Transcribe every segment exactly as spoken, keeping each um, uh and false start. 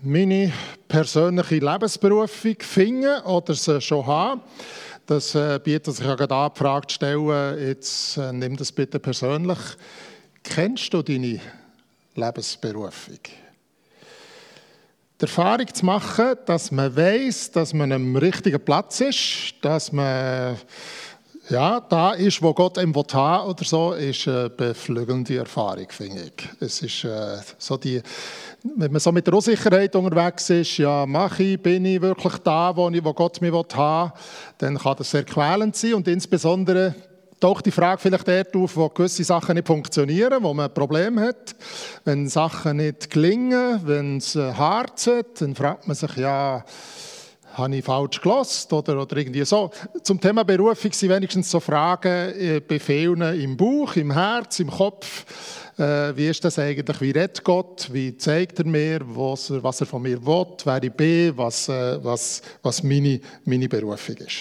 meine persönliche Lebensberufung finden oder sie schon haben. Das äh, bietet sich ja gerade an, die Frage zu stellen, jetzt äh, nimm das bitte persönlich. Kennst du deine Lebensberufung? Die Erfahrung zu machen, dass man weiss, dass man am richtigen Platz ist, dass man ja, da ist, wo Gott ihm haben will oder so, ist eine beflügelnde Erfahrung, finde ich. Es ist äh, so die, wenn man so mit der Unsicherheit unterwegs ist, ja, mache ich, bin ich wirklich da, wo, ich, wo Gott mich haben will, dann kann das sehr quälend sein und insbesondere taucht die Frage vielleicht dort auf, wo gewisse Sachen nicht funktionieren, wo man ein Problem hat. Wenn Sachen nicht gelingen, wenn es hart ist, dann fragt man sich, ja, habe ich falsch gehört oder, oder irgendwie so. Zum Thema Berufung sind wenigstens so Fragen bei vielen im Bauch, im Herz, im Kopf. Äh, wie ist das eigentlich? Wie redet Gott? Wie zeigt er mir, was er, was er von mir will, wer ich bin, was, äh, was, was meine, meine Berufung ist?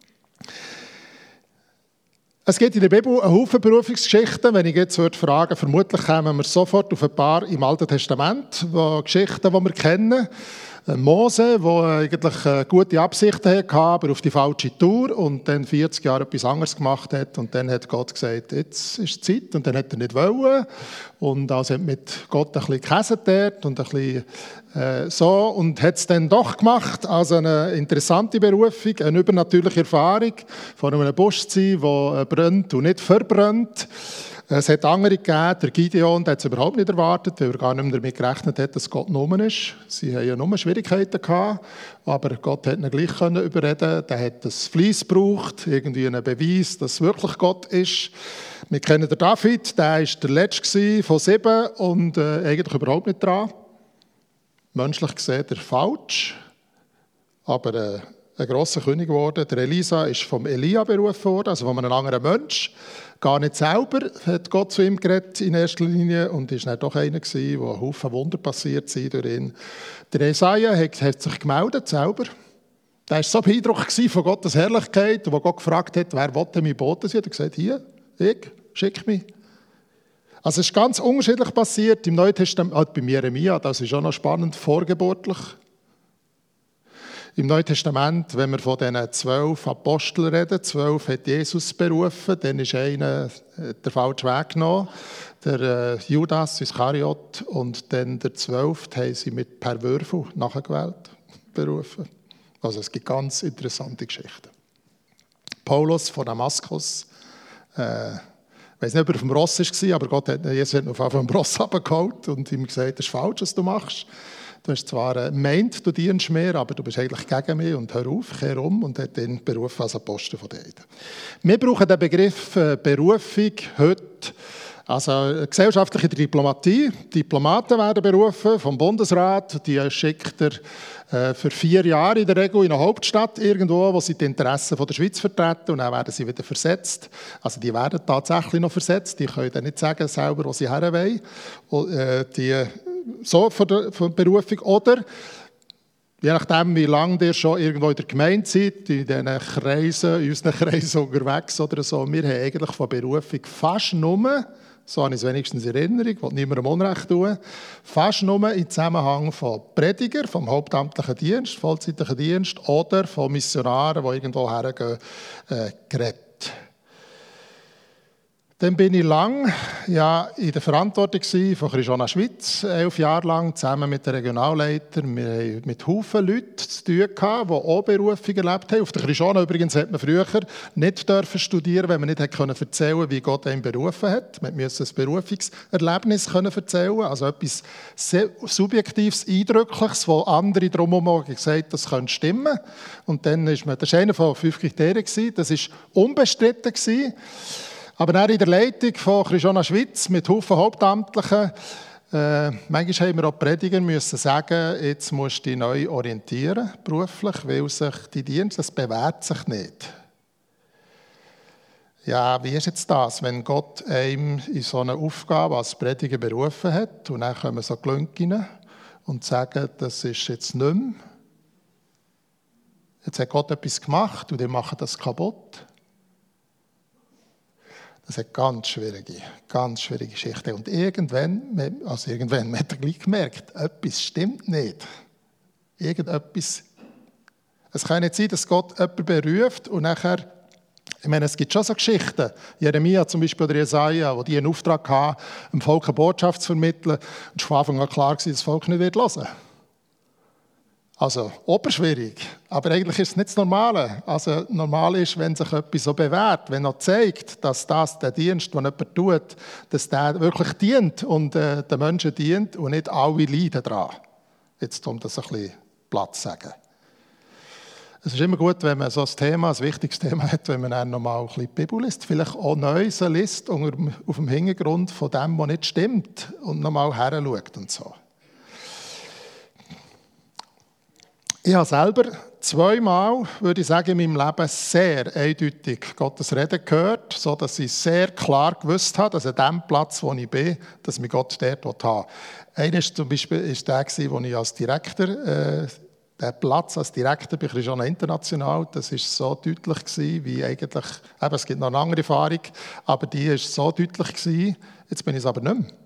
Es gibt in der Bibel einen Haufen Berufungsgeschichten. Wenn ich jetzt fragen würde, vermutlich kommen wir sofort auf ein paar im Alten Testament, wo Geschichten, die wir kennen. Mose, der eigentlich gute Absichten hatte, aber auf die falsche Tour und dann vierzig Jahre etwas anderes gemacht hat. Und dann hat Gott gesagt, jetzt ist die Zeit. Und dann hat er nicht wollen. Und also hat mit Gott ein bisschen gekäset und ein bisschen äh, so. Und hat es dann doch gemacht. Also eine interessante Berufung, eine übernatürliche Erfahrung, von einem Busch zu sein, der brennt und nicht verbrennt. Es hat andere gegeben, der Gideon, der hat es überhaupt nicht erwartet, weil er gar nicht mehr damit gerechnet hat, dass Gott genommen ist. Sie hatten ja nur Schwierigkeiten gehabt, aber Gott hat ihn gleich überreden. Der hat das Fleiss gebraucht, irgendwie einen Beweis, dass es wirklich Gott ist. Wir kennen den David, der war der Letzte von sieben und äh, eigentlich überhaupt nicht dran. Menschlich gesehen der falsch, aber äh, ein grosser König geworden. Der Elisa ist vom Elia berufen worden, also von einem anderen Mensch. Gar nicht selber hat Gott zu ihm geredet in erster Linie und ist dann doch einer gewesen, wo ein Haufen Wunder passiert sind durch ihn. Der Jesaja hat, hat sich gemeldet selber. Der war so beeindruckt von Gottes Herrlichkeit, wo Gott gefragt hat, wer will denn mein Bote sein? Er hat gesagt, hier, ich, schick mich. Also es ist ganz unterschiedlich passiert. Im Neuen Testament, halt bei Jeremia, das ist auch noch spannend, vorgeburtlich. Im Neuen Testament, wenn wir von diesen zwölf Aposteln reden, zwölf hat Jesus berufen, dann ist einer der falsche Weg genommen, der äh, Judas Iskariot, und dann der zwölfte haben sie mit per Würfel nachgewählt berufen. Also es gibt ganz interessante Geschichten. Paulus von Damaskus, äh, ich weiß nicht, ob er auf dem Ross war, aber Gott hat, Jesus hat ihn auf dem Ross runtergeholt und ihm gesagt, das ist falsch, was du machst. Du hast zwar äh, meint, du dienst mir, aber du bist eigentlich gegen mich und hör auf, kehr um, und hat ihn berufen als Apostel von den Heiden. Wir brauchen den Begriff äh, Berufung heute, also gesellschaftliche Diplomatie. Diplomaten werden berufen vom Bundesrat, die schickt er äh, für vier Jahre in der Regel in eine Hauptstadt irgendwo, wo sie die Interessen von der Schweiz vertreten, und dann werden sie wieder versetzt. Also die werden tatsächlich noch versetzt, die können dann nicht sagen selber, wo sie her wollen. Und, äh, die so von der, von der Berufung. Oder, je nachdem, wie lange ihr schon irgendwo in der Gemeinde seid, in diesen Kreisen, in unseren Kreisen unterwegs oder so, wir haben eigentlich von Berufung fast nur, so habe ich es wenigstens in Erinnerung, ich will niemandem Unrecht tun, fast nur im Zusammenhang von Prediger, vom hauptamtlichen Dienst, vollzeitlichen Dienst oder von Missionaren, die irgendwo hergehen, äh, geredet. Dann bin ich lang ja, in der Verantwortung von Christiana Schweiz, elf Jahre lang, zusammen mit den Regionalleitern. Wir haben mit Haufen Leuten zu tun gehabt, die auch Berufung erlebt haben. Auf der Christiana übrigens hat man früher nicht dürfen studieren, wenn man nicht erzählen konnte, wie Gott einen berufen hat. Man musste ein Berufungserlebnis erzählen, also etwas sehr Subjektives, Eindrückliches, wo andere drumherum gesagt haben, das könnte stimmen. Und dann ist man, das war einer von fünf Kriterien, das war unbestritten. Aber dann in der Leitung von Christiana Schweiz mit Haufen Hauptamtlichen, äh, manchmal haben wir auch Prediger müssen sagen, jetzt musst du dich neu orientieren, beruflich, weil sich die Dienst, das bewährt sich nicht. Ja, wie ist jetzt das, wenn Gott einem in so eine Aufgabe als Prediger berufen hat und dann kommen so Glünkinnen und sagen, das ist jetzt nicht mehr. Jetzt hat Gott etwas gemacht und die machen das kaputt. Das ist eine ganz schwierige, ganz schwierige Geschichte. Und irgendwann, also irgendwann, man hat gleich gemerkt, etwas stimmt nicht. Irgendetwas. Es kann nicht sein, dass Gott jemanden beruft und nachher, ich meine, es gibt schon so Geschichten, Jeremia zum Beispiel oder Jesaja, wo die einen Auftrag hatten, dem Volk eine Botschaft zu vermitteln. Und es war von Anfang an klar, dass das Volk nicht hören wird. Also, oberschwierig. Aber eigentlich ist es nicht das Normale. Also, normal ist, wenn sich etwas so bewährt, wenn er zeigt, dass das der Dienst, den jemand tut, dass der wirklich dient und äh, den Menschen dient und nicht alle leiden daran. Jetzt, um das ein bisschen platt zu sagen. Es ist immer gut, wenn man so ein Thema, ein wichtiges Thema hat, wenn man dann nochmal ein bisschen die Bibel liest, vielleicht auch neu so liest, auf dem Hintergrund von dem, was nicht stimmt, und nochmal heranschaut und so. Ich habe selber zweimal, würde ich sagen, in meinem Leben sehr eindeutig Gottes Reden gehört, sodass ich sehr klar gewusst habe, dass an dem Platz, wo ich bin, dass mich Gott dort haben will. Einer war zum Beispiel ist der, wo ich als Direktor, äh, der Platz als Direktor, bin ich schon international, das war so deutlich gewesen, wie eigentlich, eben, es gibt noch eine andere Erfahrung, aber die war so deutlich gewesen, jetzt bin ich es aber nicht mehr.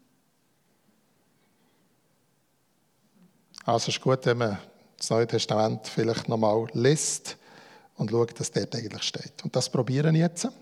Also es ist gut, wenn man das Neue Testament vielleicht nochmal liest und schaut, was dort eigentlich steht. Und das probieren wir jetzt.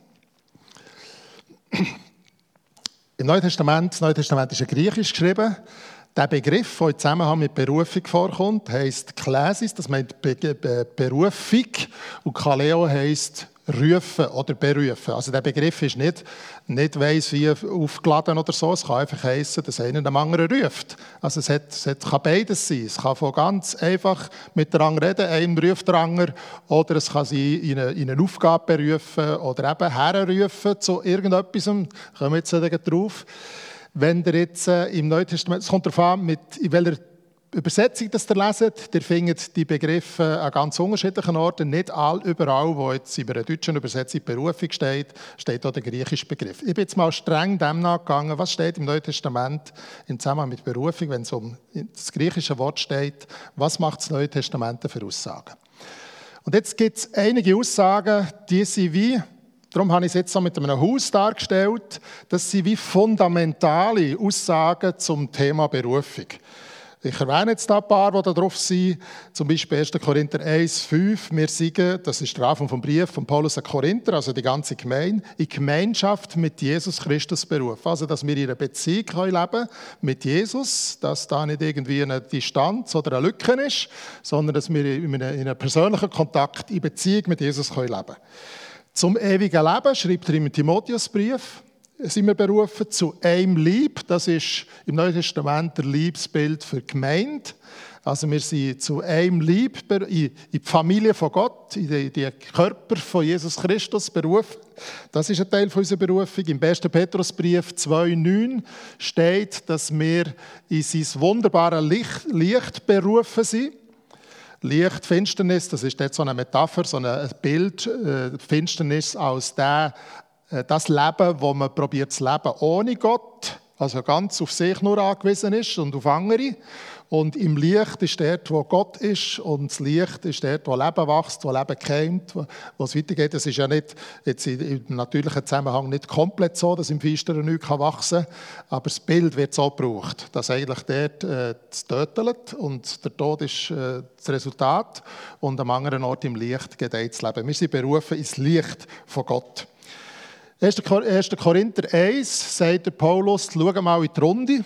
Im Neuen Testament, das Neue Testament ist in Griechisch geschrieben. Der Begriff, der im Zusammenhang mit Berufung vorkommt, heisst Klesis, das meint Be- Be- Berufung, und Kaleo heisst rufen oder berufen. Also der Begriff ist nicht, nicht weiss wie aufgeladen oder so, es kann einfach heissen, dass einer dem anderen ruft. Also es, hat, es hat, kann beides sein. Es kann von ganz einfach mit der anderen reden, einem ruft der andere, oder es kann sie in eine, in eine Aufgabe berufen oder eben herrufen zu irgendetwas. Kommen wir jetzt drauf. Wenn ihr jetzt äh, im Neuen Testament, es kommt darauf an, mit, in welcher Übersetzung das ihr leset, ihr findet die Begriffe an ganz unterschiedlichen Orten. Nicht all, überall, wo jetzt in einer deutschen Übersetzung Berufung steht, steht auch der griechische Begriff. Ich bin jetzt mal streng dem nachgegangen, was steht im Neuen Testament im Zusammenhang mit Berufung, wenn es um das griechische Wort steht, was macht das Neue Testament für Aussagen? Und jetzt gibt es einige Aussagen, die sind wie, darum habe ich es jetzt so mit einem Haus dargestellt, das sind wie fundamentale Aussagen zum Thema Berufung. Ich erwähne jetzt ein paar, die da drauf sind. Zum Beispiel erster Korinther eins, fünf. Wir sagen, das ist der Anfang vom Brief von Paulus an Korinther, also die ganze Gemeinde, in Gemeinschaft mit Jesus Christus berufen. Also, dass wir in einer Beziehung leben können mit Jesus, dass da nicht irgendwie eine Distanz oder eine Lücke ist, sondern dass wir in einem, in einem persönlichen Kontakt, in Beziehung mit Jesus leben können. Zum ewigen Leben schreibt er im Timotheusbrief, sind wir berufen zu einem Lieb. Das ist im Neuen Testament der Liebsbild für die Gemeinde. Also wir sind zu einem Lieb in die Familie von Gott, in den Körper von Jesus Christus berufen. Das ist ein Teil unserer Berufung. Im ersten Petrusbrief zwei neun steht, dass wir in sein wunderbares Licht, Licht berufen sind. Licht, Finsternis, das ist jetzt so eine Metapher, so ein Bild. Finsternis als der Das Leben, das man probiert zu leben ohne Gott, also ganz auf sich nur angewiesen ist und auf andere. Und im Licht ist dort, wo Gott ist, und das Licht ist dort, wo Leben wächst, wo Leben keimt, wo, wo es weitergeht. Es ist ja nicht jetzt im natürlichen Zusammenhang nicht komplett so, dass im Finsteren nichts wachsen kann, aber das Bild wird so gebraucht, dass eigentlich dort äh, es tötet und der Tod ist äh, das Resultat und am anderen Ort im Licht gedeiht das Leben. Wir sind berufen ins Licht von Gott. erster Korinther eins sagt der Paulus, schau mal in die Runde.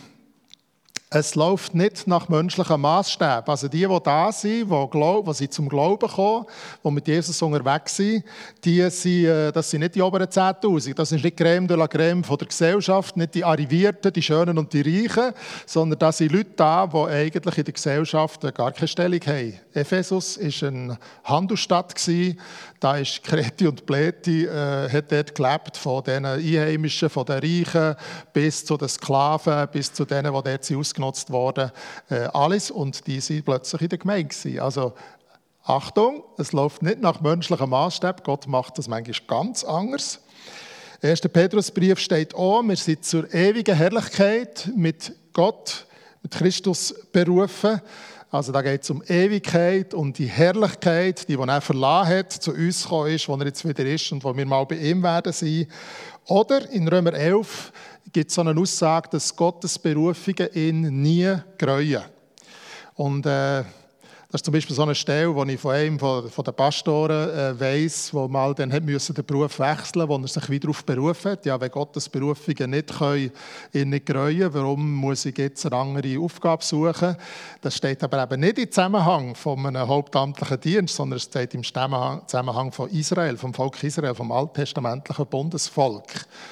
Es läuft nicht nach menschlichen Maßstäben. Also die, die da sind, die, glaub, die sind zum Glauben kommen, die mit Jesus unterwegs sind, die sind, das sind nicht die oberen zehntausend. Das ist nicht Crème de la Crème von der Gesellschaft, nicht die Arrivierten, die Schönen und die Reichen, sondern das sind Leute da, die eigentlich in der Gesellschaft gar keine Stellung haben. Ephesus war eine Handelsstadt. Da ist Kreti und Pleti, äh, hat dort gelebt, von den Einheimischen, von den Reichen bis zu den Sklaven, bis zu denen, die dort sind ausgenutzt wurden. Äh, alles. Und die waren plötzlich in der Gemeinde gewesen. Also Achtung, es läuft nicht nach menschlichem Maßstab. Gott macht das manchmal ganz anders. Im ersten Petrusbrief steht auch, wir sind zur ewigen Herrlichkeit mit Gott, mit Christus berufen. Also da geht es um Ewigkeit, um die Herrlichkeit, die, die er verlassen hat, zu uns gekommen ist, wo er jetzt wieder ist und wo wir mal bei ihm werden sein. Oder in Römer elf gibt es so eine Aussage, dass Gottes Berufungen ihn nie gereuen. Und äh, Das ist zum Beispiel so eine Stelle, wo ich von einem von den Pastoren äh, weiss, wo mal dann hat müssen den Beruf wechseln, wo er sich wieder darauf berufen hat. Ja, wenn Gottes Berufungen nicht können, ihn nicht gereuen, warum muss ich jetzt eine andere Aufgabe suchen? Das steht aber eben nicht im Zusammenhang von einem hauptamtlichen Dienst, sondern es steht im Zusammenhang von Israel, vom Volk Israel, vom alttestamentlichen Bundesvolk.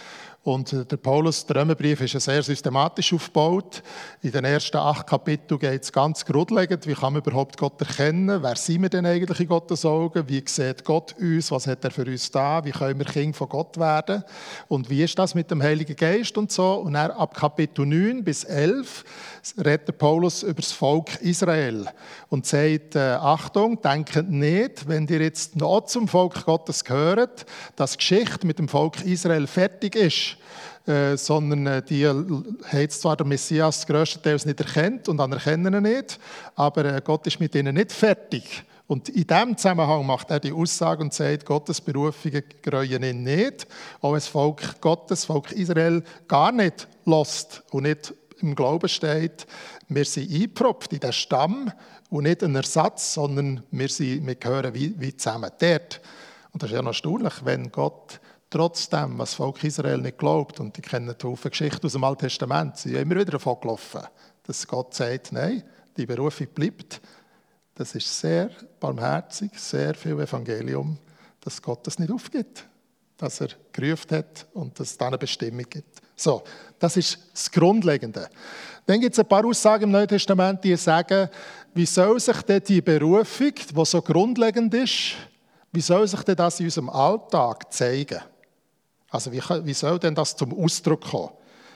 Und der Paulus, der Römerbrief, ist sehr systematisch aufgebaut. In den ersten acht Kapiteln geht es ganz grundlegend, wie kann man überhaupt Gott erkennen? Wer sind wir denn eigentlich in Gottes Augen? Wie sieht Gott uns? Was hat er für uns da? Wie können wir Kinder von Gott werden? Und wie ist das mit dem Heiligen Geist und so? Und dann ab Kapitel neun bis elf redet Paulus über das Volk Israel und sagt, äh, Achtung, denkt nicht, wenn ihr jetzt noch zum Volk Gottes gehört, dass die Geschichte mit dem Volk Israel fertig ist. Äh, sondern äh, die haben zwar den Messias grösstenteils nicht erkannt und anerkennen ihn nicht, aber äh, Gott ist mit ihnen nicht fertig. Und in diesem Zusammenhang macht er die Aussage und sagt, Gottes Berufungen gereuen ihn nicht, auch wenn das Volk Gottes, das Volk Israel, gar nicht lässt und nicht im Glauben steht. Wir sind eingepropft in den Stamm und nicht ein Ersatz, sondern wir, sind, wir gehören wie, wie zusammen dort. Und das ist ja noch erstaunlich, wenn Gott trotzdem, was das Volk Israel nicht glaubt, und die kennen die Haufen Geschichten aus dem Alten Testament, sie sind immer wieder davon gelaufen, dass Gott sagt, nein, die Berufung bleibt. Das ist sehr barmherzig, sehr viel Evangelium, dass Gott das nicht aufgibt, dass er gerufen hat und dass es da eine Bestimmung gibt. So, das ist das Grundlegende. Dann gibt es ein paar Aussagen im Neuen Testament, die sagen, wie soll sich denn die Berufung, die so grundlegend ist, wie soll sich denn das in unserem Alltag zeigen? Also wie, wie soll denn das zum Ausdruck kommen?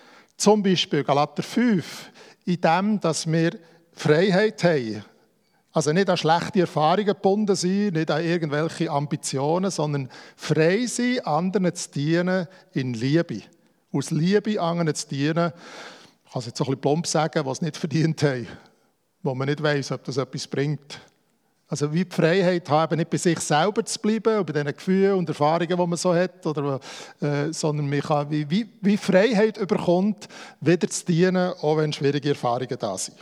Zum Beispiel Galater fünf, in dem, dass wir Freiheit haben. Also nicht an schlechte Erfahrungen gebunden sein, nicht an irgendwelche Ambitionen, sondern frei sein, anderen zu dienen in Liebe. Aus Liebe anderen zu dienen, ich kann es jetzt so ein bisschen plump sagen, was nicht verdient haben, wo man nicht weiss, ob das etwas bringt. Also wie die Freiheit haben, nicht bei sich selber zu bleiben, bei den Gefühlen und Erfahrungen, die man so hat, oder, äh, sondern man kann wie, wie, wie Freiheit überkommt, wieder zu dienen, auch wenn schwierige Erfahrungen da sind.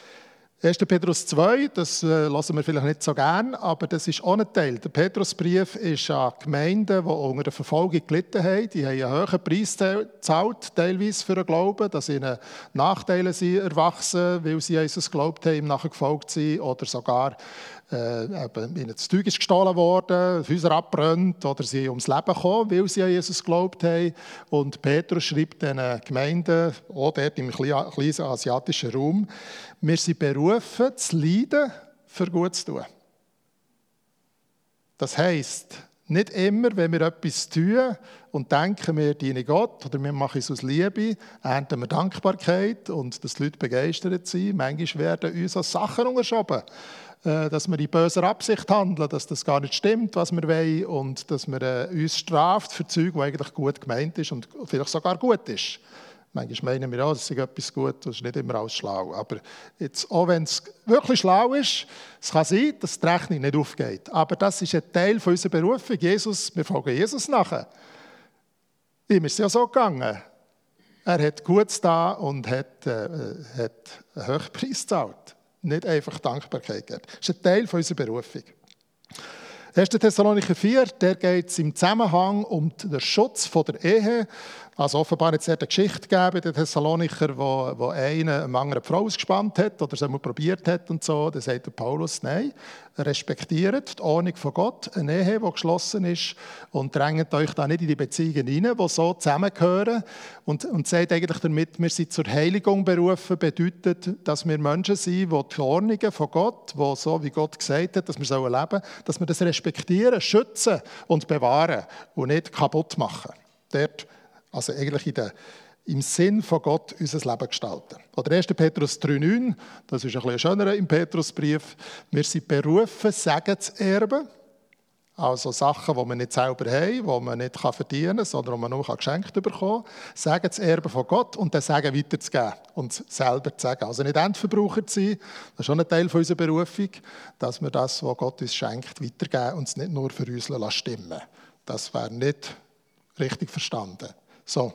erster Petrus zwei, das äh, hören wir vielleicht nicht so gern, aber das ist auch ein Teil. Der Petrusbrief ist an Gemeinden, die unter der Verfolgung gelitten haben. Die haben einen hohen Preis gezahlt, teilweise für den Glauben, dass ihnen Nachteile sind erwachsen, weil sie Jesus geglaubt haben, ihm nachher gefolgt sind, oder sogar äh, eben, ihnen das Zeug ist gestohlen worden, Häuser abbrennt, oder sie ums Leben gekommen, weil sie an Jesus geglaubt haben. Und Petrus schreibt diesen Gemeinden, auch dort im kleinen asiatischen Raum, wir sind berufen, zu leiden, für gut zu tun. Das heisst, nicht immer, wenn wir etwas tun und denken, wir dienen Gott oder wir machen es aus Liebe, ernten wir Dankbarkeit und dass die Leute begeistert sind. Manchmal werden uns als Sachen unterschoben, dass wir in böser Absicht handeln, dass das gar nicht stimmt, was wir wollen, und dass man uns straft für Zeug, das eigentlich gut gemeint ist und vielleicht sogar gut ist. Manchmal meinen wir auch, das ist etwas gut, das ist nicht immer alles schlau. Aber jetzt, auch wenn es wirklich schlau ist, es kann sein, dass die Rechnung nicht aufgeht. Aber das ist ein Teil von unserer Berufung. Jesus, wir folgen Jesus nachher. Ihm ist es ja so gegangen. Er hat Gutes da und hat, äh, hat einen hohen Preis gezahlt. Nicht einfach Dankbarkeit gegeben. Das ist ein Teil von unserer Berufung. erster Thessalonicher vier, der geht es im Zusammenhang um den Schutz von der Ehe. Also offenbar hat es eine Geschichte gegeben, den Thessalonicher, wo, wo einer eine andere Frau ausgespannt hat oder es einmal probiert hat und so. Dann sagt der Paulus, nein, respektiert die Ordnung von Gott, eine Ehe, die geschlossen ist, und drängt euch da nicht in die Beziehungen hinein, die so zusammengehören. Und, und sagt eigentlich damit, wir sind zur Heiligung berufen, bedeutet, dass wir Menschen sind, die die Ordnungen von Gott, die so wie Gott gesagt hat, dass wir so leben, dass wir das respektieren, schützen und bewahren und nicht kaputt machen. Dort, also eigentlich in der, im Sinn von Gott unser Leben gestalten. Oder erster Petrus drei neun, das ist ein bisschen schöner im Petrusbrief. Wir sind berufen, Segen zu erben. Also Sachen, die wir nicht selber haben, die man nicht verdienen kann, sondern die man nur geschenkt bekommen kann. Segen zu erben von Gott und den Segen weiterzugeben und selber zu sagen. Also nicht Endverbraucher zu sein, das ist schon ein Teil unserer Berufung, dass wir das, was Gott uns schenkt, weitergeben und es nicht nur für uns stimmen lassen. Das wäre nicht richtig verstanden. So.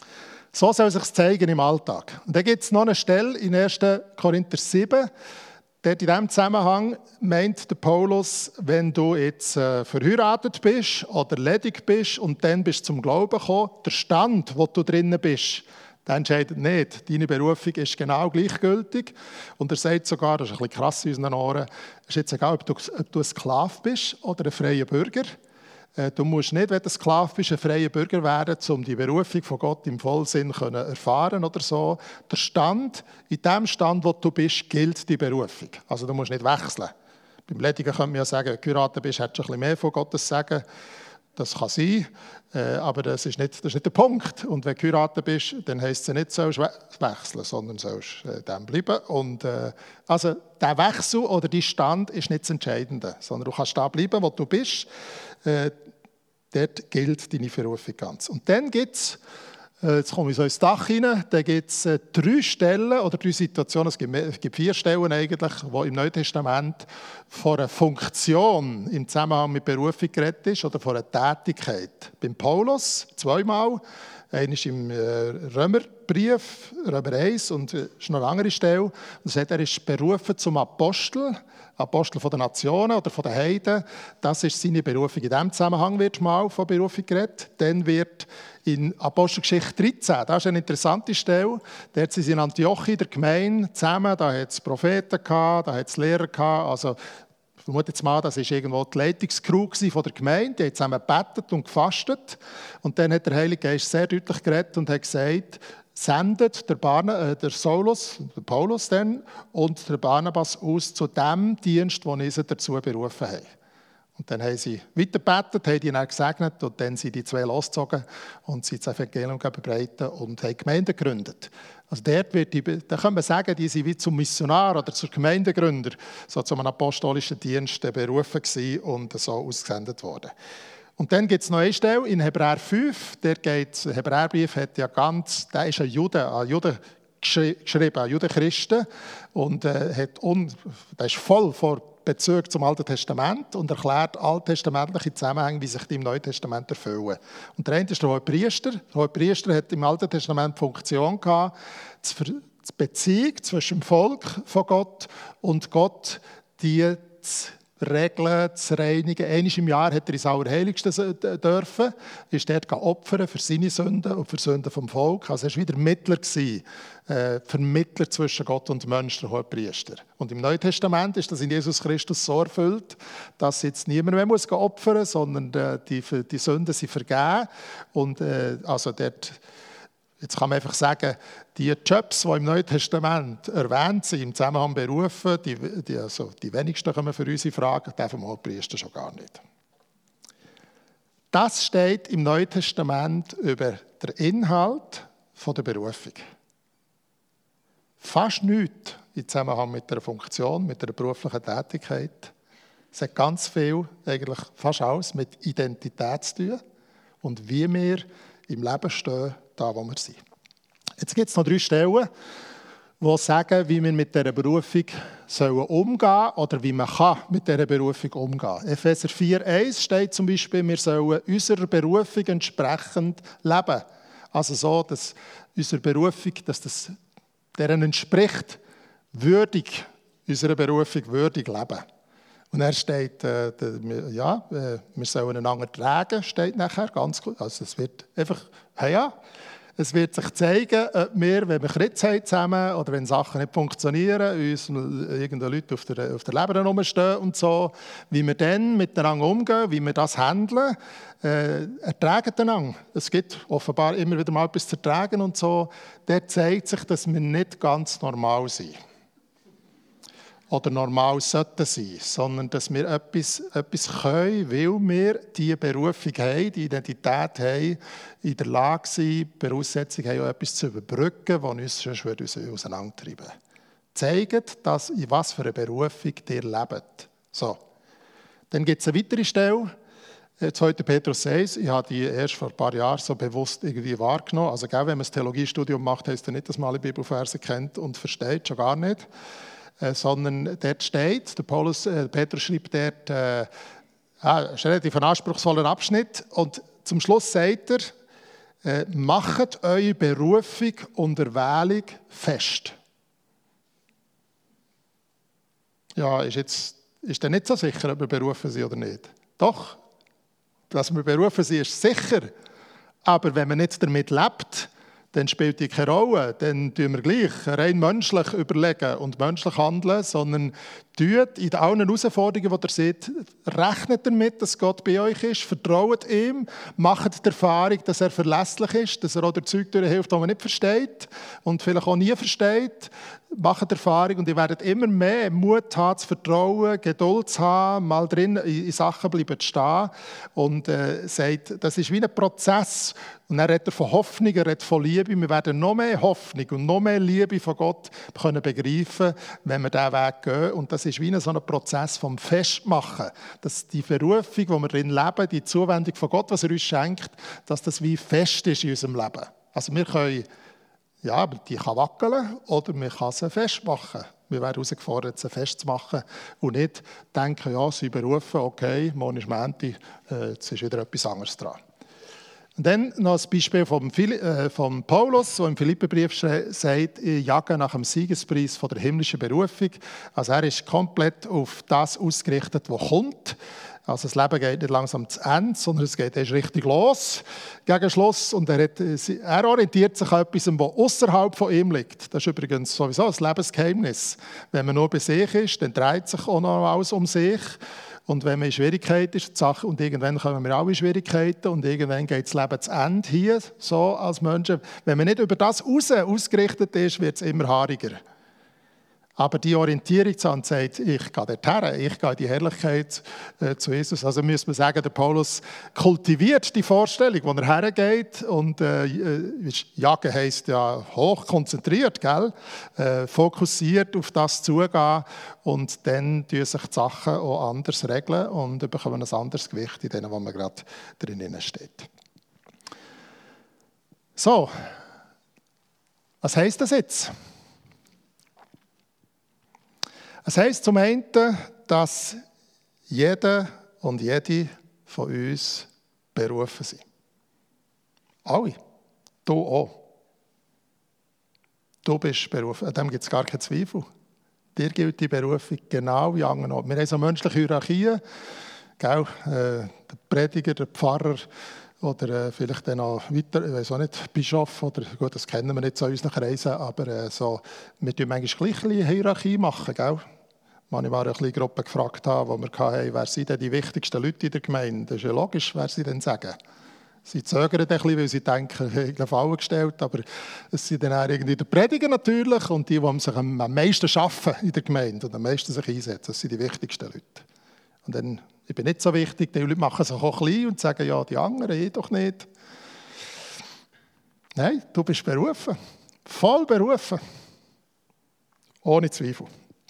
So soll es sich zeigen im Alltag. Und dann gibt es noch eine Stelle in erster Korinther sieben, Dort in diesem Zusammenhang meint der Paulus, wenn du jetzt äh, verheiratet bist oder ledig bist und dann bist zum Glauben gekommen, der Stand, wo du drinnen bist, der entscheidet nicht. Deine Berufung ist genau gleichgültig. Und er sagt sogar, das ist ein bisschen krass in unseren Ohren, es ist jetzt egal, ob du, ob du ein Sklave bist oder ein freier Bürger. Du musst nicht, wenn du ein Sklave bist, ein freier Bürger werden, um die Berufung von Gott im Vollsinn zu erfahren oder so. Der Stand, in dem Stand, wo du bist, gilt die Berufung. Also du musst nicht wechseln. Beim Ledigen könnte man ja sagen, wenn du geheiratet bist, hättest du ein bisschen mehr von Gottes Sagen. Das kann sein, aber das ist nicht, das ist nicht der Punkt. Und wenn du geheiratet bist, dann heisst es ja nicht, sollst wechseln, sondern sollst dem bleiben. Und, äh, also der Wechsel oder dein Stand ist nicht das Entscheidende, sondern du kannst da bleiben, wo du bist. Äh, dort gilt deine Berufung ganz. Und dann gibt es, äh, jetzt komme ich so ins Dach hinein, dann gibt es äh, drei Stellen oder drei Situationen, es gibt, mehr, es gibt vier Stellen eigentlich, wo im Neuen Testament von einer Funktion im Zusammenhang mit Berufung geredet ist oder von einer Tätigkeit. Beim Paulus zweimal, einer ist im äh, Römerbrief, Römer eins, und äh, ist noch eine andere Stelle. Und sagt, er ist berufen zum Apostel, Apostel von den Nationen oder von den Heiden. Das ist seine Berufung. In diesem Zusammenhang wird mal von Berufung geredet. Dann wird in Apostelgeschichte dreizehn, das ist eine interessante Stelle, dort sind sie in Antiochia, der Gemeinde, zusammen. Da hat es Propheten gehabt, da hat es Lehrer gehabt. Also, ich vermute jetzt mal, das war irgendwo die Leitungskrew von der Gemeinde. Die haben zusammen gebetet und gefastet. Und dann hat der Heilige Geist sehr deutlich geredet und hat gesagt, sendet der, Barna, äh, der Saulus, der Paulus dann, und der Barnabas aus zu dem Dienst, den ich sie dazu berufen habe. Und dann haben sie weitergebetet, haben die dann gesegnet und dann sind die zwei losgezogen und sind das Evangelium verbreiten und haben Gemeinden gegründet. Also dort wird die, da kann man sagen, die sind wie zum Missionar oder zum Gemeindegründer, so zum apostolischen Dienst berufen gewesen und so ausgesendet worden. Und dann gibt es noch eine Stelle in Hebräer fünf, der geht, der Hebräerbrief hat ja ganz, der ist ein Jude, ein Jude geschrieben, ein Judenchristen, und äh, hat un, der ist voll vor Bezug zum Alten Testament und erklärt alttestamentliche Zusammenhänge, wie sich die im Neuen Testament erfüllen. Und der eine ist der Hohepriester. Der Hohepriester hat im Alten Testament die Funktion gehabt, die Beziehung zwischen dem Volk von Gott und Gott, die zu regeln, zu reinigen. Einmal im Jahr hat er ins Allerheiligste dürfen, ist dort opfern für seine Sünden und für die Sünden vom Volk. Also er war wieder Mittler gewesen, äh, Vermittler zwischen Gott und Menschen, der Hohepriester. Und im Neuen Testament ist das in Jesus Christus so erfüllt, dass jetzt niemand mehr muss opfern muss, sondern äh, die, die Sünden sind vergeben. Und äh, also dort, jetzt kann man einfach sagen, die Jobs, die im Neuen Testament erwähnt sind, im Zusammenhang berufen, die, die, also die wenigsten kommen für uns in Frage, der vom Hohepriester schon gar nicht. Das steht im Neuen Testament über den Inhalt der Berufung. Fast nichts im Zusammenhang mit der Funktion, mit der beruflichen Tätigkeit. Es hat ganz viel, eigentlich fast alles, mit Identität zu tun und wie wir im Leben stehen, da wo wir sind. Jetzt gibt es noch drei Stellen, die sagen, wie wir mit dieser Berufung umgehen sollen oder wie man mit dieser Berufung umgehen kann. Epheser vier eins steht zum Beispiel, wir sollen unserer Berufung entsprechend leben. Also so, dass unsere Berufung, dass das deren entspricht, würdig, unserer Berufung würdig leben. Und er steht, äh, ja, äh, wir sollen einander tragen, steht nachher, ganz gut. Also es wird einfach, hey, ja, es wird sich zeigen, ob wir, wenn wir Kritz haben zusammen oder wenn Sachen nicht funktionieren, uns irgendwelche Leute auf der, auf der Leber rumstehen und so, wie wir dann miteinander umgehen, wie wir das handeln, äh, ertragen einander. Es gibt offenbar immer wieder mal etwas zu ertragen und so. Der zeigt sich, dass wir nicht ganz normal sind. Oder normal sollten sein, sondern dass wir etwas, etwas können, weil wir diese Berufung haben, die Identität haben, in der Lage sind, die Voraussetzung haben, auch etwas zu überbrücken, was uns sonst auseinandertreiben würde. Zeigt, dass in was für eine Berufung ihr lebt. So. Dann gibt es eine weitere Stelle, zweiter Petrus eins. Ich habe die erst vor ein paar Jahren so bewusst irgendwie wahrgenommen. Also, wenn man ein Theologiestudium macht, heisst das nicht, dass man alle Bibelverse kennt und versteht, schon gar nicht. Äh, sondern dort steht, der Paulus, äh, Petrus schreibt dort, äh, ah, ist ein relativ anspruchsvoller Abschnitt, und zum Schluss sagt er, äh, macht eure Berufung und Erwählung fest. ja, ist jetzt ist dann nicht so sicher, ob wir berufen sind oder nicht. Doch, dass wir berufen sind, ist sicher. Aber wenn man nicht damit lebt, dann spielt die keine Rolle. Dann tun wir gleich rein menschlich überlegen und menschlich handeln, sondern tut in allen Herausforderungen, die ihr seht, rechnet damit, dass Gott bei euch ist, vertraut ihm, macht die Erfahrung, dass er verlässlich ist, dass er auch der Zeug hilft, die man nicht versteht und vielleicht auch nie versteht. Macht die Erfahrung und ihr werdet immer mehr Mut haben, zu vertrauen, Geduld zu haben, mal drin in Sachen bleiben zu stehen und äh, sagt, das ist wie ein Prozess. Und dann redet er von Hoffnung, er redet von Liebe. Wir werden noch mehr Hoffnung und noch mehr Liebe von Gott können begreifen, wenn wir diesen Weg gehen. Und das ist wie so ein Prozess vom Festmachen. Dass die Berufung, die wir drin leben, die Zuwendung von Gott, was er uns schenkt, dass das wie fest ist in unserem Leben. Also wir können, ja, die kann wackeln oder wir können sie festmachen. Wir werden herausgefordert, sie festzumachen und nicht denken, ja, sie berufen, okay, morgen ist Montag, äh, jetzt ist wieder etwas anderes dran. Und dann noch ein Beispiel vom, äh, vom Paulus, der im Philipperbrief sagt, ich jage nach dem Siegespreis von der himmlischen Berufung. Also er ist komplett auf das ausgerichtet, was kommt. Also das Leben geht nicht langsam zu Ende, sondern es geht erst richtig los gegen Schluss. Und er, hat, er orientiert sich an etwas, was außerhalb von ihm liegt. Das ist übrigens sowieso ein Lebensgeheimnis. Wenn man nur bei sich ist, dann dreht sich auch noch alles um sich. Und wenn man in Schwierigkeiten ist, die Sache, und irgendwann kommen wir alle in Schwierigkeiten und irgendwann geht das Leben zu Ende hier, so als Menschen. Wenn man nicht über das raus ausgerichtet ist, wird es immer haariger. Aber die Orientierung zu haben, sagt, ich gehe dorthin, ich gehe in die Herrlichkeit äh, zu Jesus. Also müsste man sagen, der Paulus kultiviert die Vorstellung, wo er hergeht. Und äh, jagen heisst ja hoch konzentriert, gell? Äh, fokussiert auf das zugehen. Und dann tun sich die Sachen auch anders regeln und bekommen ein anderes Gewicht in denen, wo man gerade drinnen steht. So, was heisst das jetzt? Es heisst zum einen, dass jeder und jede von uns berufen sind. Alle. Du auch. Du bist berufen. An dem gibt es gar keinen Zweifel. Dir gilt die Berufung genau wie anderen auch. Wir haben so menschliche Hierarchien. Gell? Äh, der Prediger, der Pfarrer oder äh, vielleicht dann auch weiter, ich weiß auch nicht, Bischof, oder, gut, das kennen wir nicht so in unseren Kreisen, aber äh, so, wir tun manchmal gleich eine Hierarchie machen, gell? Als ich mal eine kleine Gruppe gefragt habe, wo wir hatten, wer sind denn die wichtigsten Leute in der Gemeinde? Das ist ja logisch, wer sie denn sagen. Sie zögern ein bisschen, weil sie denken, ich habe eine Falle gestellt, aber es sind dann auch irgendwie die Prediger natürlich und die, die sich am meisten arbeiten in der Gemeinde und am meisten sich einsetzen, das sind die wichtigsten Leute. Und dann, ich bin nicht so wichtig, die Leute machen sich auch klein und sagen, ja, die anderen, ich doch nicht. Nein, du bist berufen, voll berufen, ohne Zweifel.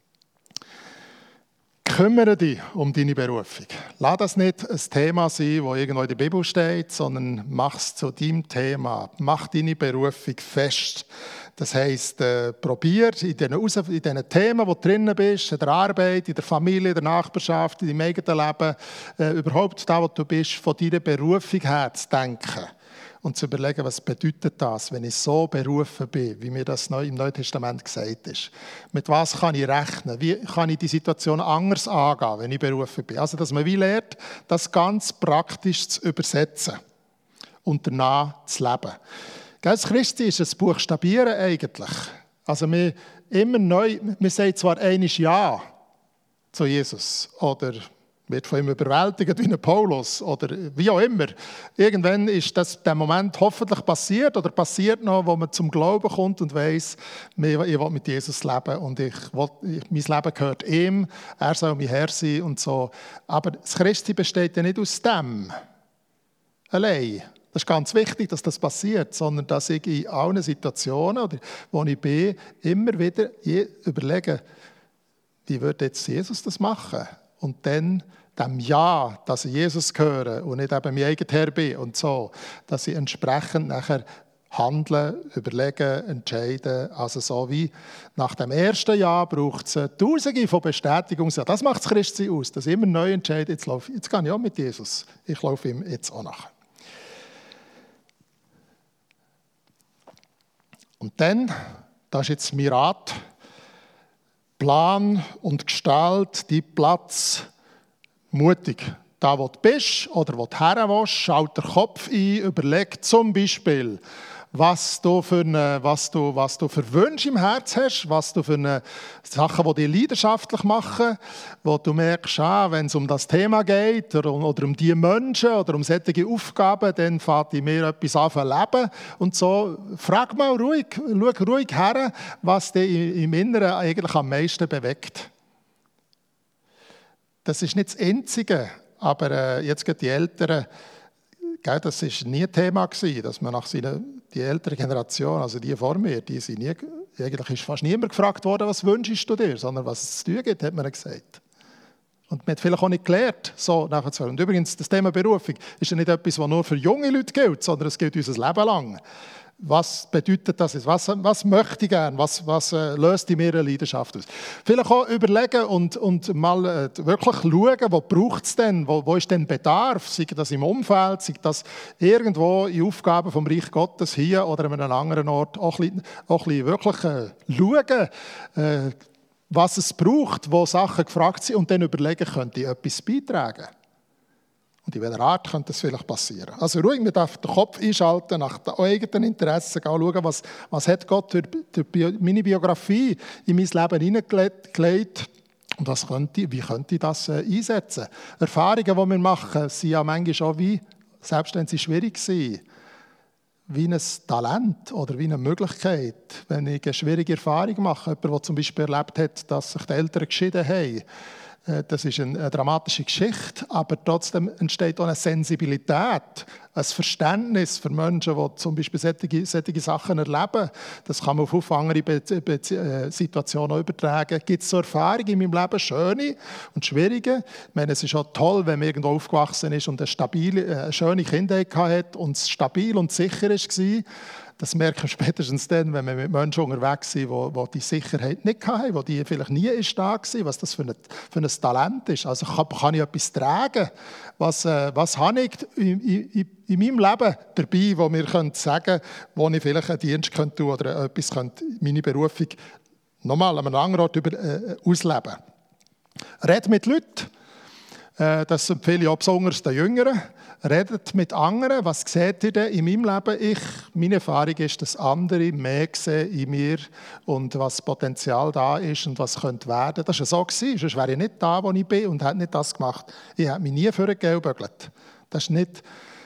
Kümmere dich um deine Berufung. Lass das nicht ein Thema sein, das irgendwo in der Bibel steht, sondern mach es zu deinem Thema. Mach deine Berufung fest. Das heisst, äh, probier in diesen, in diesen Themen, wo du drin bist, in der Arbeit, in der Familie, in der Nachbarschaft, in deinem eigenen Leben, äh, überhaupt da, wo du bist, von deiner Berufung her zu denken. Und zu überlegen, was bedeutet das, wenn ich so berufen bin, wie mir das im Neuen Testament gesagt ist. Mit was kann ich rechnen? Wie kann ich die Situation anders angehen, wenn ich berufen bin? Also, dass man wie lernt, das ganz praktisch zu übersetzen und danach zu leben. Das Christi ist ein Buchstabieren eigentlich. Also, wir immer neu, wir sagen zwar einmal Ja zu Jesus oder wird von ihm überwältigt wie ein Paulus oder wie auch immer. Irgendwann ist das der Moment hoffentlich passiert oder passiert noch, wo man zum Glauben kommt und weiss, ich will mit Jesus leben und ich will, mein Leben gehört ihm, er soll mein Herr sein und so. Aber das Christi besteht ja nicht aus dem allein. Das ist ganz wichtig, dass das passiert, sondern dass ich in allen Situationen, oder wo ich bin, immer wieder überlege, wie würde jetzt Jesus das machen? Und dann dem Ja, dass ich Jesus gehöre und nicht eben mein eigener Herr bin und so, dass ich entsprechend nachher handeln, überlegen, entscheiden. Also so wie nach dem ersten Jahr braucht es Tausende von Bestätigungen. Das macht das Christsein aus, dass ich immer neu entscheide, jetzt, laufe, jetzt gehe ich auch mit Jesus. Ich laufe ihm jetzt auch nach. Und dann, das ist jetzt mein Rat, Plan und Gestalt, deinen Platz mutig. Da, wo du bist oder wo du her willst, schalt den Kopf ein, überleg zum Beispiel, was du für, eine, was du, was du für Wünsche im Herz hast, was du für eine Sachen, die dich leidenschaftlich machen, wo du merkst, ah, wenn es um das Thema geht oder, oder um die Menschen oder um solche Aufgaben, dann fängt in mir etwas an zu leben. Und so, frag mal ruhig, schau ruhig her, was dich im Inneren eigentlich am meisten bewegt. Das ist nicht das Einzige, aber äh, jetzt geht die Älteren, gell, das war nie ein Thema gewesen, dass man nach seiner, die ältere Generation, also die vor mir, die sind nie, eigentlich ist fast niemand gefragt worden, was wünschst du dir, sondern was es zu tun gibt, hat man gesagt. Und man hat vielleicht auch nicht gelernt, so nachher zu hören. Und übrigens, das Thema Berufung ist ja nicht etwas, das nur für junge Leute gilt, sondern es gilt unser Leben lang. Was bedeutet das? Was, was möchte ich gerne? Was, was äh, löst in mir eine Leidenschaft aus? Vielleicht auch überlegen und, und mal äh, wirklich schauen, wo braucht es denn? Wo, wo ist denn Bedarf? Sei das im Umfeld, sei das irgendwo in Aufgaben vom Reich Gottes hier oder an einem anderen Ort. Auch ein bisschen, auch ein bisschen wirklich äh, schauen, äh, was es braucht, wo Sachen gefragt sind und dann überlegen, könnte ich etwas beitragen? Und in welcher Art könnte das vielleicht passieren? Also ruhig, man darf den Kopf einschalten, nach den eigenen Interessen schauen, was, was hat Gott durch, durch meine Biografie in mein Leben hineingelegt und was könnte, wie könnte ich das äh, einsetzen? Erfahrungen, die wir machen, sind ja manchmal auch wie, selbst wenn sie schwierig sind, wie ein Talent oder wie eine Möglichkeit. Wenn ich eine schwierige Erfahrung mache, jemand, der zum Beispiel erlebt hat, dass sich die Eltern geschieden haben, das ist eine dramatische Geschichte, aber trotzdem entsteht auch eine Sensibilität, ein Verständnis für Menschen, die zum Beispiel solche, solche Sachen erleben. Das kann man auf andere Be- Be- Situationen auch übertragen. Gibt es so Erfahrungen in meinem Leben, schöne und schwierige? Ich meine, es ist auch toll, wenn man irgendwo aufgewachsen ist und eine, stabile, eine schöne Kindheit hatte und es stabil und sicher war. Das merken wir spätestens dann, wenn wir mit Menschen unterwegs sind, die die Sicherheit nicht hatten, wo die vielleicht nie ist da war, was das für ein, für ein Talent ist. Also kann, kann ich etwas tragen? Was, äh, was habe ich in, in, in meinem Leben dabei, wo wir können sagen, wo ich vielleicht einen Dienst tun könnte oder etwas könnte, meine Berufung nochmal an einem anderen Ort über, äh, ausleben. Red mit Leuten. Das empfehle ich auch besonders den Jüngeren. Redet mit anderen. Was seht ihr denn in meinem Leben? Ich, meine Erfahrung ist, dass andere mehr sehen in mir und was Potenzial da ist und was könnte werden. Das war so gewesen. Sonst wäre ich nicht da, wo ich bin und hätte nicht das gemacht. Ich habe mich nie für ein Geld gebügelt. Das ist nicht,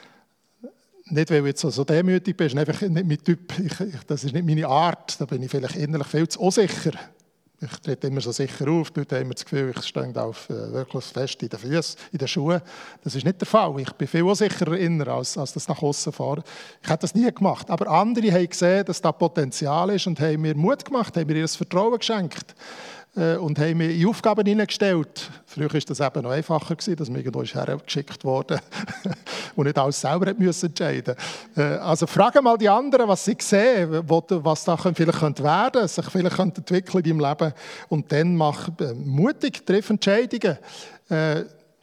nicht, weil ich jetzt so demütig bin, das ist einfach nicht mein Typ. Ich, ich, das ist nicht meine Art. Da bin ich vielleicht innerlich viel zu unsicher. Ich trete immer so sicher auf, ich habe immer das Gefühl, ich stehe auf, äh, wirklich fest in den Füßen, in den Schuhen. Das ist nicht der Fall. Ich bin viel unsicherer inner, als, als das nach außen fahren. Ich hätte das nie gemacht. Aber andere haben gesehen, dass da Potenzial ist und haben mir Mut gemacht, haben mir ihr Vertrauen geschenkt äh, und haben mir in Aufgaben hineingestellt. Früher war das eben noch einfacher, dass man irgendwo hergeschickt wurde und nicht alles selber entscheiden musste. Äh, also frage mal die anderen, was sie sehen, was da vielleicht werden könnte, sich vielleicht entwickeln in deinem Leben. Und dann mach äh, mutig, triff Entscheidungen. Äh,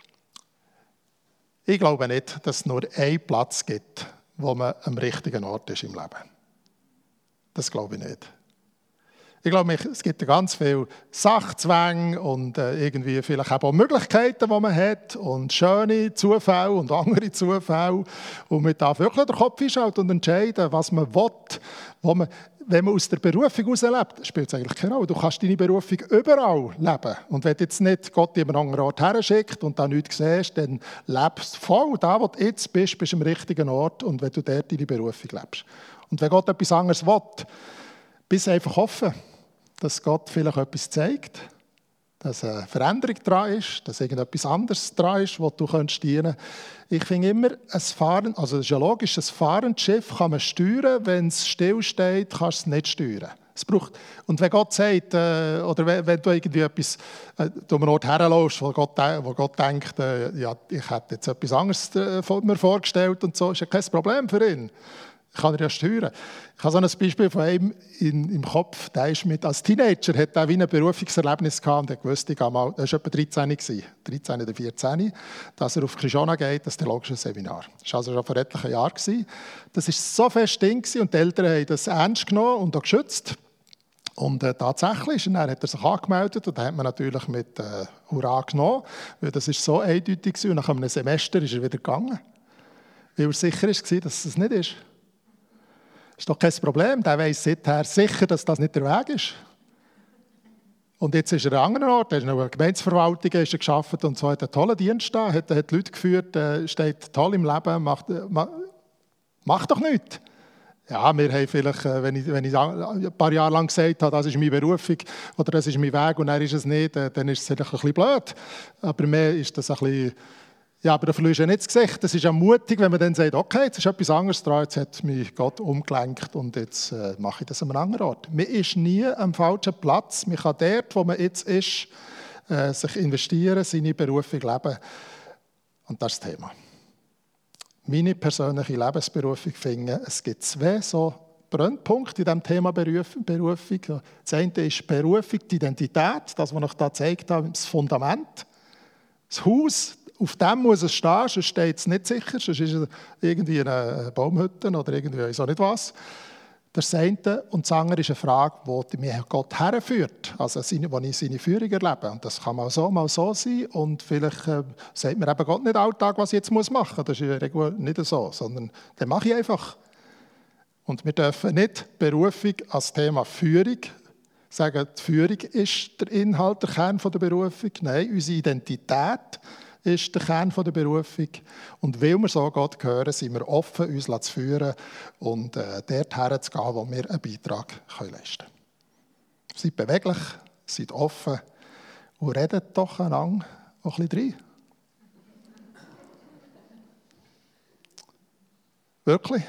ich glaube nicht, dass es nur einen Platz gibt, wo man am richtigen Ort ist im Leben. Das glaube ich nicht. Ich glaube, es gibt ganz viele Sachzwänge und irgendwie vielleicht auch Möglichkeiten, die man hat und schöne Zufälle und andere Zufälle. Und man darf wirklich den Kopf einschalten und entscheiden, was man will. Wo man, wenn man aus der Berufung heraus lebt, spielt es eigentlich keine Rolle. Du kannst deine Berufung überall leben. Und wenn jetzt nicht Gott dich an einen anderen Ort herschickt und da nichts siehst, dann lebst du voll da, wo du jetzt bist, bist du am richtigen Ort und wenn du dort deine Berufung lebst. Und wenn Gott etwas anderes will, bist du einfach offen, dass Gott vielleicht etwas zeigt, dass eine Veränderung dran ist, dass irgendetwas anderes dran ist, wo du dienen könntest. Ich finde immer, ein Fahren, also das ist ja logisch, ein fahrendes Schiff kann man steuern, wenn es stillsteht, kannst du es nicht steuern. Es braucht, und wenn Gott sagt, äh, oder wenn, wenn du irgendwie etwas äh, du einen Ort herläufst, wo Gott, wo Gott denkt, äh, ja, ich hätte jetzt etwas anderes äh, mir vorgestellt und so, ist ja kein Problem für ihn. Ich kann er ja steuern. Ich habe so ein Beispiel von einem in, im Kopf, der ist mit, als Teenager hat er wie ein Berufungserlebnis gehabt und er wusste, er war etwa dreizehn, dreizehn oder vierzehn, dass er auf Krishona geht, das theologische Seminar. Das war also schon vor etlichen Jahren. Das war so fest ding und die Eltern haben das ernst genommen und auch geschützt. Und äh, tatsächlich, und dann hat er sich angemeldet und dann hat man natürlich mit äh, Hurra genommen, weil das ist so eindeutig war. Und nach einem Semester ist er wieder gegangen, weil er sicher war, dass es nicht ist. Das ist doch kein Problem, der weiss seither sicher, dass das nicht der Weg ist. Und jetzt ist er an einem anderen Ort, er ist in einer Gemeindeverwaltung ist er gearbeitet und so, hat einen tollen Dienst da, hat, hat Leute geführt, äh, steht toll im Leben, macht, ma, macht doch nichts. Ja, wir haben vielleicht, wenn ich, wenn ich ein paar Jahre lang gesagt habe, das ist meine Berufung oder das ist mein Weg und er ist es nicht, dann ist es vielleicht ein bisschen blöd. Aber mir ist das ein bisschen, ja, aber da verlierst du ja nicht das Gesicht. Das ist ja mutig, wenn man dann sagt, okay, jetzt ist etwas anderes dran, jetzt hat mich Gott umgelenkt und jetzt äh, mache ich das an einem anderen Ort. Man ist nie am falschen Platz. Man kann dort, wo man jetzt ist, äh, sich investieren, seine Berufung leben. Und das ist das Thema. Meine persönliche Lebensberufung finde, es gibt zwei so Brennpunkte in diesem Thema Berufung. Das eine ist Berufung, die Identität, das, was ich da gezeigt habe, das Fundament. Das Haus, auf dem muss es stehen, sonst steht es nicht sicher, sonst ist es irgendwie eine Baumhütte oder irgendwie ich weiß auch nicht was. Das ist das eine. Und das andere ist eine Frage, die mich Gott herführt, also seine, wo ich seine Führung erlebe. Und das kann mal so, mal so sein. Und vielleicht äh, sagt mir eben Gott nicht alltag, was ich jetzt machen muss. Das ist in der Regel nicht so, sondern dann mache ich einfach. Und wir dürfen nicht Berufung als Thema Führung sagen, die Führung ist der Inhalt, der Kern der Berufung. Nein, unsere Identität ist der Kern der Berufung. Und weil wir so Gott gehören, sind wir offen, uns zu führen und äh, dort herzugehen, wo wir einen Beitrag leisten können. Seid beweglich, seid offen und redet doch einander auch ein bisschen rein. Wirklich.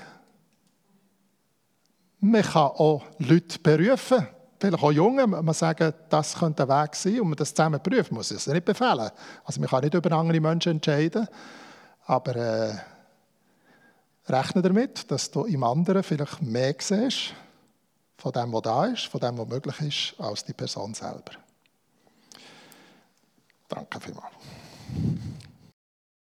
Man kann auch Leute berufen. Vielleicht auch Junge, man sagt, das könnte ein Weg sein und man das zusammen prüfen, muss es nicht befehlen. Also man kann nicht über andere Menschen entscheiden, aber äh, rechne damit, dass du im anderen vielleicht mehr siehst von dem, was da ist, von dem, was möglich ist, als die Person selber. Danke vielmals.